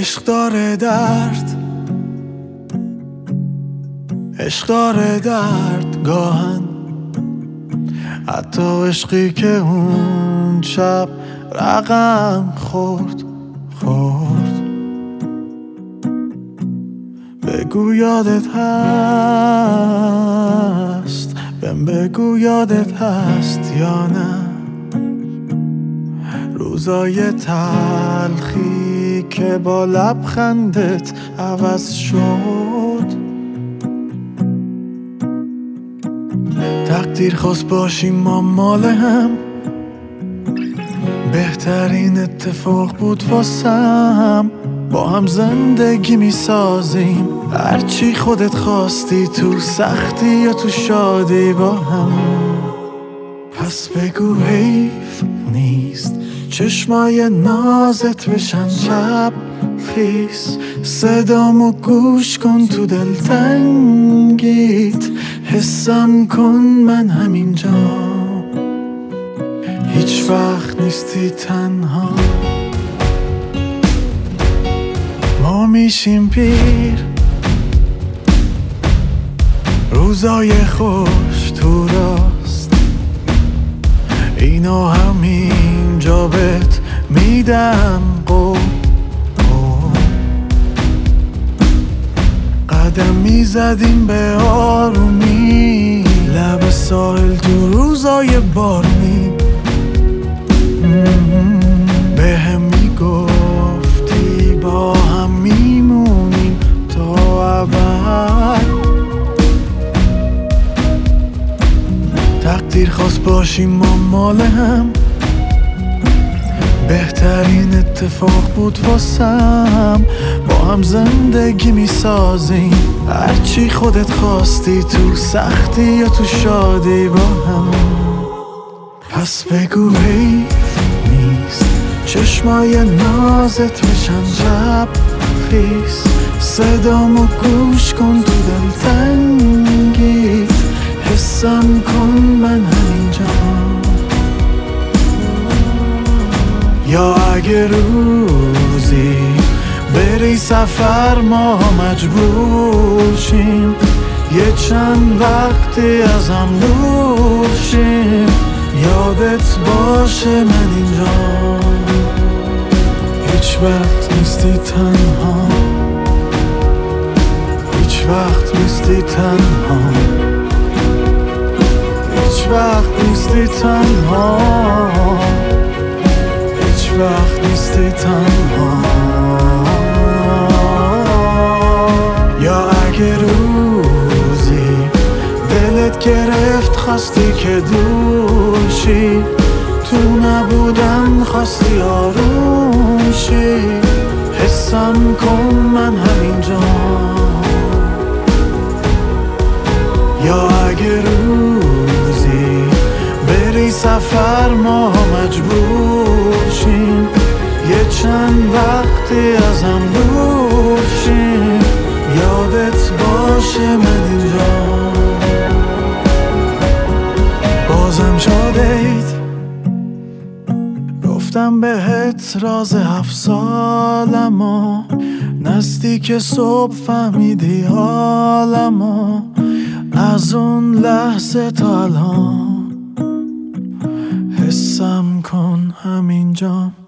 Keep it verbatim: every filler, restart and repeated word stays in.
عشق داره درد، عشق داره درد گاهن، حتی عشقی که اون شب رقم خورد خورد. بگو یادت هست، بهم بگو یادت هست یا نه، روزای تلخی که با لبخندت عوض شد. تقدیر خواست باشیم ما مال هم، بهترین اتفاق بود واسم. با هم زندگی می سازیم، هرچی خودت خواستی، تو سختی یا تو شادی با هم. پس بگو حیف نیست چشمای نازت بشن شب خیس، صدامو گوش کن تو دلتنگیت، حسم کن من همینجا، هیچ وقت نیستی تنها. ما میشیم پیر، روزای خوش تو راست، اینا همینجا بهت میدن قول. قدم میزدیم به آرومی لب ساحل تو روزای بارونی، به هم میگفتی با هم میمونیم تا ابد. تقدیر خواست باشیم ما مال هم، بهترین اتفاق بود واسم. با هم زندگی میسازیم، هرچی خودت خواستی، تو سختی یا تو شادی با هم. پس بگو حیف نیست چشمای نازت بشن شب خیس، صدامو گوش کن تو دلتنگیت، حسم کن من همینجا. یا اگه روزی بری سفر ما مجبور شیم، یه چند وقتی از هم دور شیم، یادت باشه من اینجا، هیچ وقت نیستی تنها، هیچ وقت نیستی تنها، هیچ وقت نیستی تنها، هیچ وقت نیستی تنها. یا اگه روزی دلت گرفت خواستی که دور شی، تو نبودن خواستی آروم شی، حسم کن من همینجا. یا اگه روزی بری سفر ما مجبور شیم، یه چند وقتی از هم دور شیم، یادت باشه من اینجا. بازم شادید گفتم بهت راز هفت سالمو، نزدیک صبح فهمیدی حالمو، از اون لحظه تا الان حسم کن همینجا.